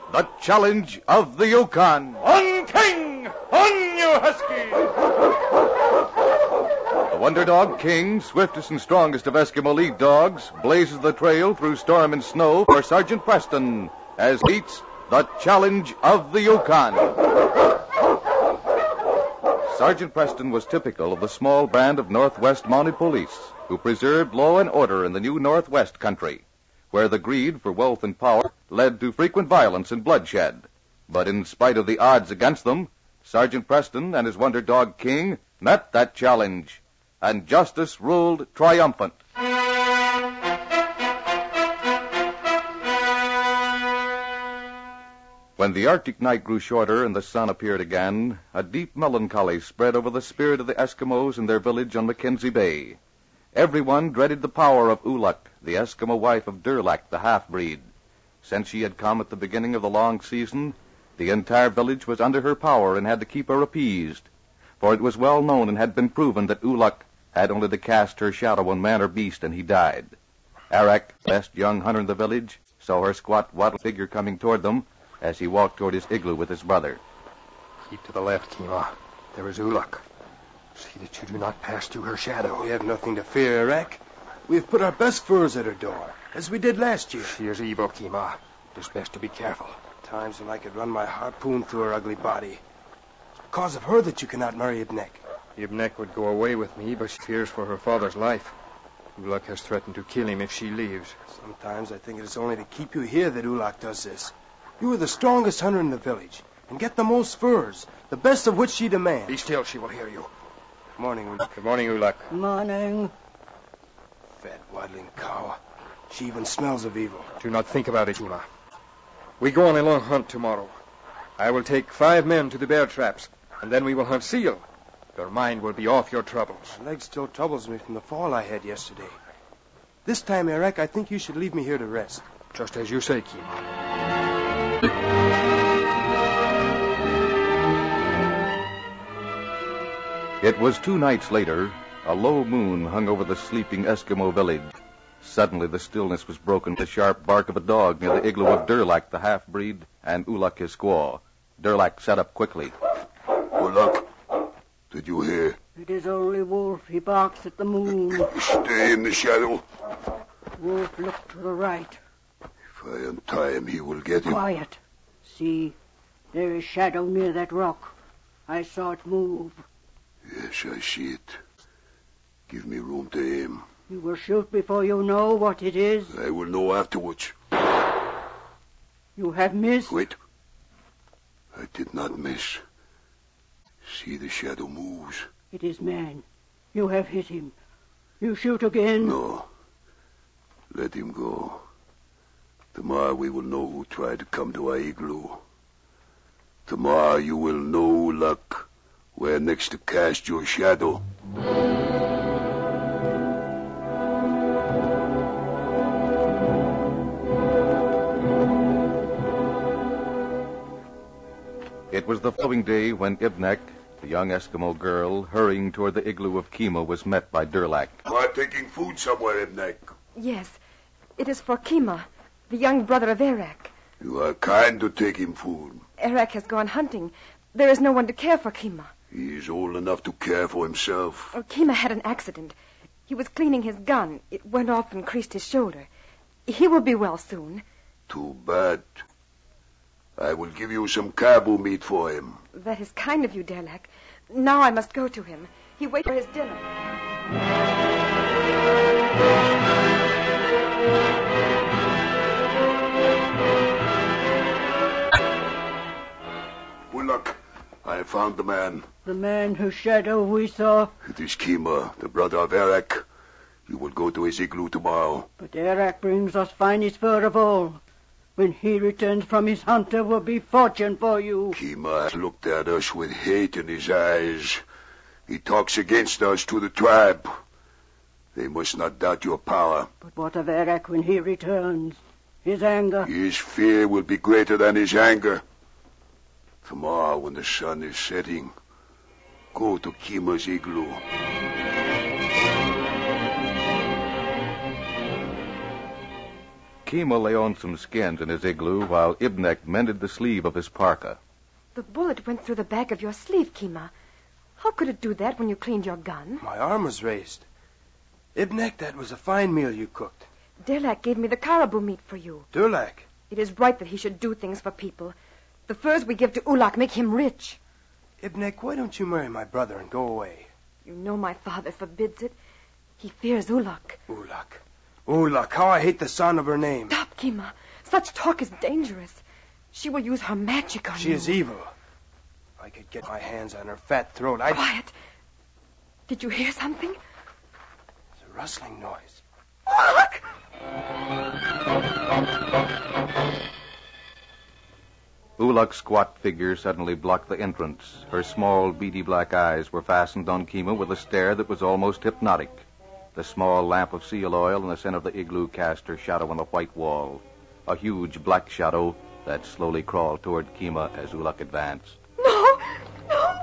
The Challenge of the Yukon. On King! On, you husky! The Wonder Dog King, swiftest and strongest of Eskimo lead dogs, blazes the trail through storm and snow for Sergeant Preston as meets The Challenge of the Yukon. Sergeant Preston was typical of the small band of Northwest Mounted Police who preserved law and order in the new Northwest country, where the greed for wealth and power led to frequent violence and bloodshed. But in spite of the odds against them, Sergeant Preston and his Wonder Dog King met that challenge, and justice ruled triumphant. When the Arctic night grew shorter and the sun appeared again, a deep melancholy spread over the spirit of the Eskimos in their village on Mackenzie Bay. Everyone dreaded the power of Uluk, the Eskimo wife of Durlak, the half-breed. Since she had come at the beginning of the long season, the entire village was under her power and had to keep her appeased. For it was well known and had been proven that Uluk had only to cast her shadow on man or beast, and he died. Arak, best young hunter in the village, saw her squat, waddle figure coming toward them as he walked toward his igloo with his brother. Keep to the left, Kima. There is Uluk. See that you do not pass through her shadow. We have nothing to fear, Arak. We have put our best furs at her door, as we did last year. She is evil, Kima. It is best to be careful. Times when I could run my harpoon through her ugly body. It's because of her that you cannot marry Ibnek. Ibnek would go away with me, but she fears for her father's life. Uluk has threatened to kill him if she leaves. Sometimes I think it is only to keep you here that Uluk does this. You are the strongest hunter in the village, and get the most furs, the best of which she demands. Be still, she will hear you. Morning, Uluk. Good morning, Uluk. Morning. Fat, waddling cow. She even smells of evil. Do not think about it, Kima. We go on a long hunt tomorrow. I will take 5 men to the bear traps, and then we will hunt seal. Your mind will be off your troubles. My leg still troubles me from the fall I had yesterday. This time, Arak, I think you should leave me here to rest. Just as you say, Kima. It was 2 nights later. A low moon hung over the sleeping Eskimo village. Suddenly the stillness was broken by the sharp bark of a dog near the igloo of Durlak, the half-breed, and Uluk, his squaw. Durlak sat up quickly. Uluk, did you hear? It is only Wolf. He barks at the moon. Stay in the shadow. Wolf, look to the right. If I untie him, he will get him. Quiet. See, there is shadow near that rock. I saw it move. Yes, I see it. Give me room to aim. You will shoot before you know what it is. I will know afterwards. You have missed. Wait. I did not miss. See, the shadow moves. It is man. You have hit him. You shoot again. No. Let him go. Tomorrow we will know who tried to come to our igloo. Tomorrow you will know, Uluk, where next to cast your shadow. It was the following day when Ibnek, the young Eskimo girl, hurrying toward the igloo of Kima, was met by Durlak. You are taking food somewhere, Ibnek. Yes. It is for Kima, the young brother of Arak. You are kind to take him food. Arak has gone hunting. There is no one to care for Kima. He is old enough to care for himself. Kima had an accident. He was cleaning his gun. It went off and creased his shoulder. He will be well soon. Too bad. I will give you some caribou meat for him. That is kind of you, Durlak. Now I must go to him. He waits for his dinner. Uluk, I found the man. The man whose shadow we saw. It is Kima, the brother of Arak. You will go to his igloo tomorrow. But Arak brings us finest fur of all. When he returns from his hunt, there will be fortune for you. Kima has looked at us with hate in his eyes. He talks against us to the tribe. They must not doubt your power. But what of Arak when he returns? His anger? His fear will be greater than his anger. Tomorrow, when the sun is setting, go to Kima's igloo. Kima lay on some skins in his igloo while Ibnek mended the sleeve of his parka. The bullet went through the back of your sleeve, Kima. How could it do that when you cleaned your gun? My arm was raised. Ibnek, that was a fine meal you cooked. Derlak gave me the caribou meat for you. Durlak. It is right that he should do things for people. The furs we give to Ulak make him rich. Ibnek, why don't you marry my brother and go away? You know my father forbids it. He fears Ulak. Ulak, how I hate the sound of her name. Stop, Kima. Such talk is dangerous. She will use her magic on you. She is evil. If I could get my hands on her fat throat, I'd... Quiet. Did you hear something? It's a rustling noise. Ulak! Ulak's squat figure suddenly blocked the entrance. Her small, beady black eyes were fastened on Kima with a stare that was almost hypnotic. The small lamp of seal oil in the center of the igloo cast her shadow on the white wall, a huge black shadow that slowly crawled toward Kima as Ulak advanced. No! No!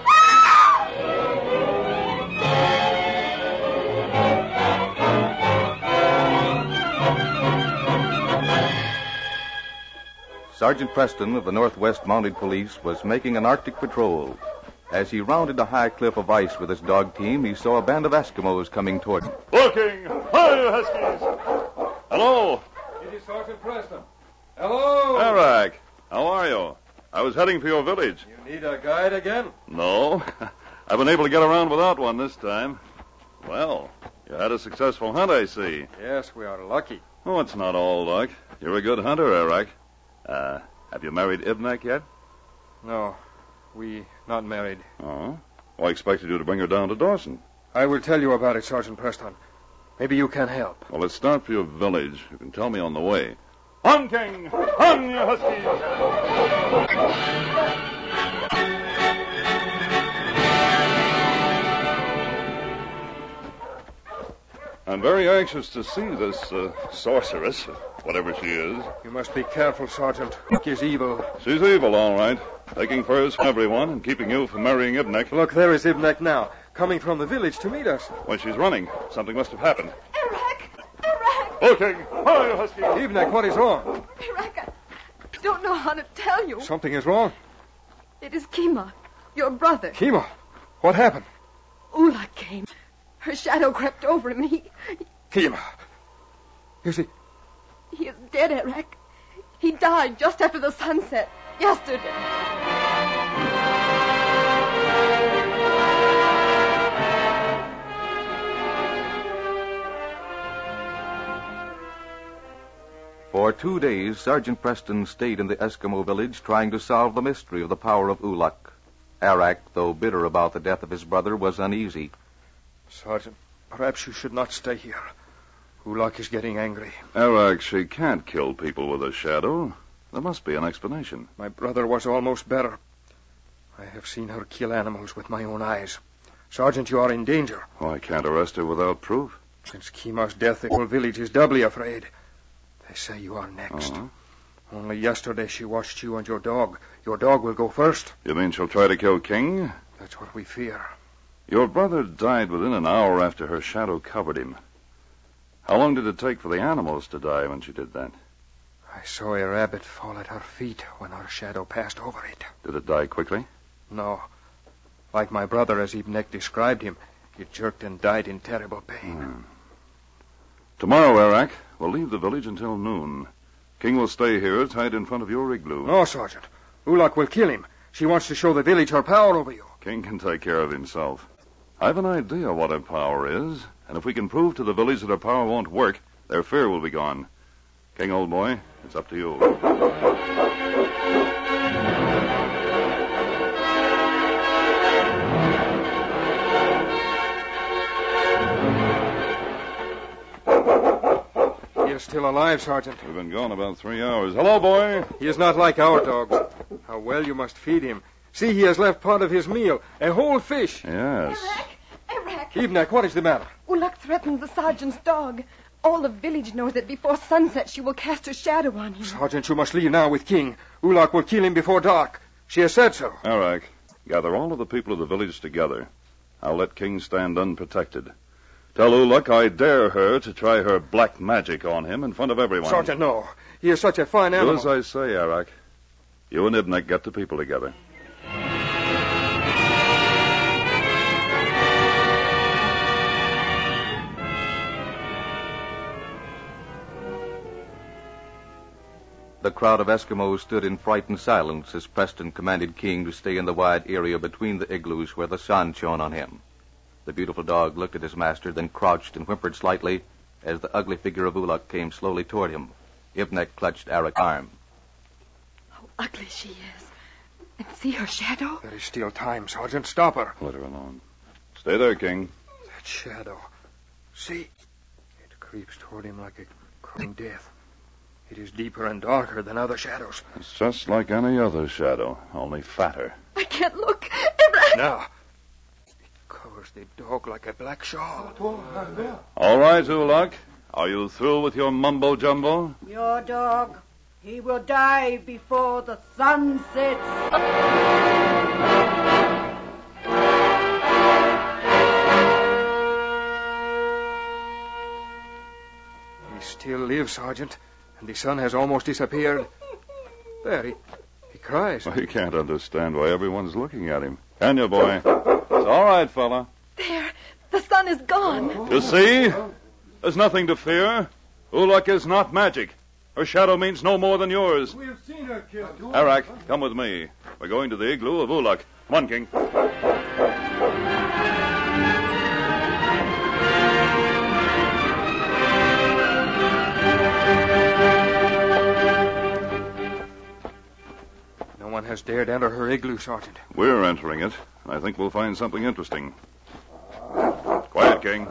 Sergeant Preston of the Northwest Mounted Police was making an Arctic patrol. As he rounded a high cliff of ice with his dog team, he saw a band of Eskimos coming toward him. Looking! Hi, you Huskies! Hello! It is Sergeant Preston. Hello! Arak, how are you? I was heading for your village. You need a guide again? No. I've been able to get around without one this time. Well, you had a successful hunt, I see. Yes, we are lucky. Oh, it's not all luck. You're a good hunter, Arak. Have you married Ibnek yet? No, we not married. Oh? Well, I expected you to bring her down to Dawson. I will tell you about it, Sergeant Preston. Maybe you can help. Well, let's start for your village. You can tell me on the way. On, King! On, you Huskies! I'm very anxious to see this sorceress, whatever she is. You must be careful, Sergeant. Hook is evil. She's evil, all right. Taking furs from everyone and keeping you from marrying Ibnek. Look, there is Ibnek now, coming from the village to meet us. When she's running, something must have happened. Arak! Arak! Oh, King! Hi, you Huskies! Ibnek, what is wrong? Arak, I don't know how to tell you. Something is wrong. It is Kima, your brother. Kima, what happened? Ulak came. Her shadow crept over him. Kima. Is he? He is dead, Arak. He died just after the sunset, yesterday. For 2 days, Sergeant Preston stayed in the Eskimo village trying to solve the mystery of the power of Ulak. Arak, though bitter about the death of his brother, was uneasy. Sergeant, perhaps you should not stay here. Ulak is getting angry. Arak, she can't kill people with a shadow. There must be an explanation. My brother was almost better. I have seen her kill animals with my own eyes. Sergeant, you are in danger. Oh, I can't arrest her without proof. Since Kima's death, the whole village is doubly afraid. They say you are next. Uh-huh. Only yesterday she watched you and your dog. Your dog will go first. You mean she'll try to kill King? That's what we fear. Your brother died within an hour after her shadow covered him. How long did it take for the animals to die when she did that? I saw a rabbit fall at her feet when her shadow passed over it. Did it die quickly? No. Like my brother, as Ibnek described him, it jerked and died in terrible pain. Tomorrow, Arak, we'll leave the village until noon. King will stay here, tied in front of your igloo. No, Sergeant. Ulak will kill him. She wants to show the village her power over you. King can take care of himself. I've an idea what her power is, and if we can prove to the village that her power won't work, their fear will be gone. King, old boy, it's up to you. He is still alive, Sergeant. We've been gone about 3 hours. Hello, boy. He is not like our dogs. How well you must feed him. See, he has left part of his meal, a whole fish. Yes. Arak! Ibnek, what is the matter? Ulak threatened the sergeant's dog. All the village knows that before sunset she will cast her shadow on him. Sergeant, you must leave now with King. Ulak will kill him before dark. She has said so. Arak, gather all of the people of the village together. I'll let King stand unprotected. Tell Uluk I dare her to try her black magic on him in front of everyone. Sergeant, no. He is such a fine animal. Do as I say, Arak. You and Ibnek get the people together. The crowd of Eskimos stood in frightened silence as Preston commanded King to stay in the wide area between the igloos where the sun shone on him. The beautiful dog looked at his master, then crouched and whimpered slightly as the ugly figure of Uluk came slowly toward him. Ibnek clutched Arak's arm. How ugly she is. And see her shadow? There is still time, Sergeant. Stop her. Let her alone. Stay there, King. That shadow. See? It creeps toward him like a crawling death. It is deeper and darker than other shadows. It's just like any other shadow, only fatter. I can't look. Now, it covers the dog like a black shawl. All right, Uluk. Are you through with your mumbo-jumbo? Your dog, he will die before the sun sets. He still lives, Sergeant, and the sun has almost disappeared. There, he cries. Well, you can't understand why everyone's looking at him. Can you, boy? It's all right, fella. There, the sun is gone. You see? There's nothing to fear. Uluk is not magic. Her shadow means no more than yours. We've seen her killed. Arak, come with me. We're going to the igloo of Uluk. Come on, King. No one has dared enter her igloo, Sergeant. We're entering it. I think we'll find something interesting. Quiet, King.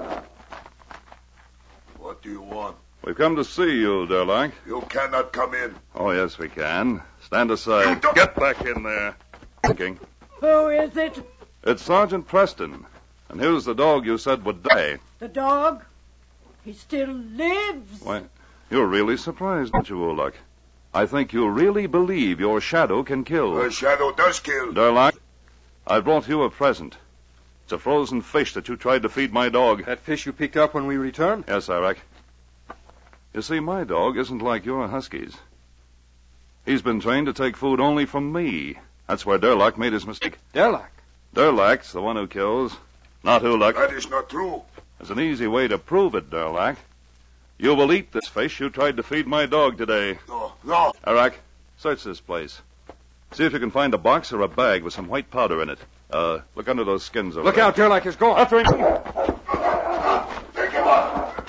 What do you want? We've come to see you, Durlak. You cannot come in. Oh, yes, we can. Stand aside. Get back in there. King. Who is it? It's Sergeant Preston. And here's the dog you said would die. The dog? He still lives. Why, you're really surprised, aren't you, Uluk? I think you really believe your shadow can kill. The shadow does kill. Durlak, I brought you a present. It's a frozen fish that you tried to feed my dog. That fish you picked up when we returned? Yes, Arak. You see, my dog isn't like your huskies. He's been trained to take food only from me. That's where Durlak made his mistake. Durlak? Durlak's the one who kills, not Uluk. That is not true. There's an easy way to prove it, Durlak. You will eat this fish you tried to feed my dog today. No. Arak, search this place. See if you can find a box or a bag with some white powder in it. Look under those skins over Look there. out, Durlak is gone. After him. Take him up.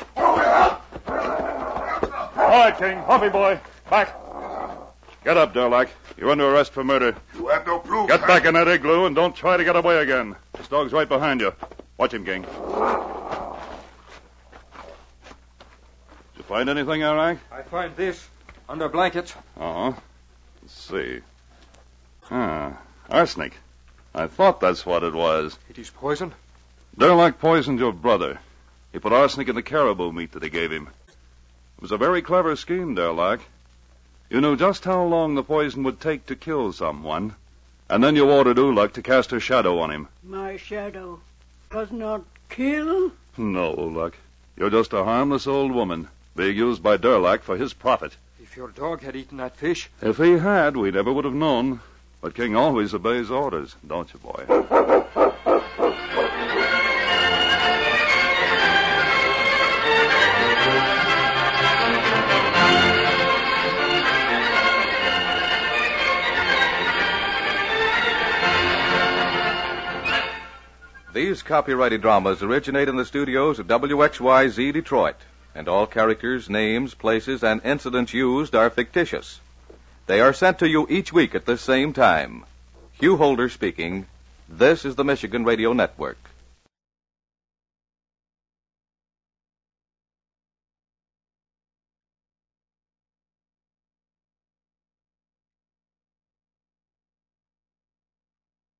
All right, King. Hoppy, boy. Back. Get up, Durlak. You're under arrest for murder. You have no proof. Get back in that igloo and don't try to get away again. This dog's right behind you. Watch him, King. Did you find anything, Arak? I find this under blankets. Uh-huh. Let's see. Arsenic. I thought that's what it was. It is poison? Durlak poisoned your brother. He put arsenic in the caribou meat that he gave him. It was a very clever scheme, Durlak. You knew just how long the poison would take to kill someone, and then you ordered Uluk to cast her shadow on him. My shadow does not kill? No, Uluk. You're just a harmless old woman, being used by Durlak for his profit. If your dog had eaten that fish... If he had, we never would have known. But King always obeys orders, don't you, boy? These copyrighted dramas originate in the studios of WXYZ Detroit, and all characters, names, places, and incidents used are fictitious. They are sent to you each week at the same time. Hugh Holder speaking. This is the Michigan Radio Network.